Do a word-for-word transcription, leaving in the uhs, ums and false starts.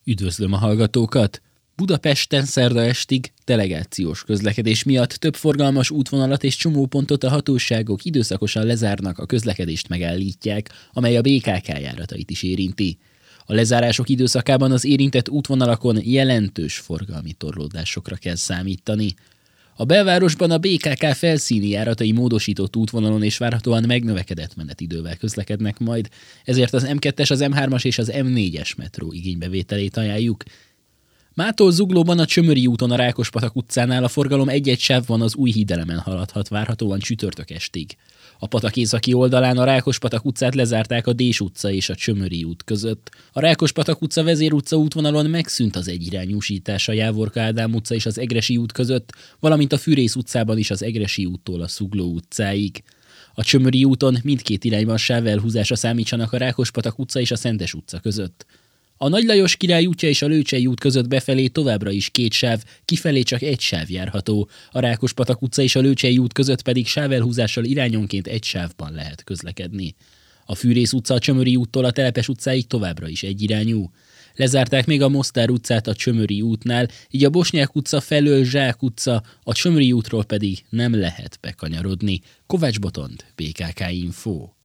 Üdvözlöm a hallgatókat! Budapesten szerda estig delegációs közlekedés miatt több forgalmas útvonalat és csomópontot a hatóságok időszakosan lezárnak, a közlekedést megállítják, amely a bé ká ká járatait is érinti. A lezárások időszakában az érintett útvonalakon jelentős forgalmi torlódásokra kell számítani. A belvárosban a bé ká ká felszíni járatai módosított útvonalon és várhatóan megnövekedett menetidővel közlekednek majd, ezért az em kettes, az em hármas és az em négyes metró igénybevételét ajánljuk. Mától Zuglóban a Csömöri úton a Rákospatak utcánál a forgalom egy-egy sávban az Újhídelemen haladhat várhatóan csütörtök estig. A patak északi oldalán a Rákospatak utcát lezárták a Dés utca és a Csömöri út között. A Rákospatak utca Vezér utca útvonalon megszűnt az egyirányúsítás a Jávorka Ádám utca és az Egressy út között, valamint a Fűrész utcában is az Egressy úttól a Zugló utcáig. A Csömöri úton mindkét irányban sávelhúzásra számítsanak a Rákospatak utca és a Szentes utca között. A Nagy Lajos Király útja és a Lőcsei út között befelé továbbra is két sáv, kifelé csak egy sáv járható. A Rákospatak utca és a Lőcsei út között pedig sávelhúzással irányonként egy sávban lehet közlekedni. A Fűrész utca a Csömöri úttól a Telepes utcáig továbbra is egyirányú. Lezárták még a Mostár utcát a Csömöri útnál, így a Bosnyák utca felől Zsák utca, a Csömöri útról pedig nem lehet bekanyarodni. Kovács Botond, bé ká ká Info.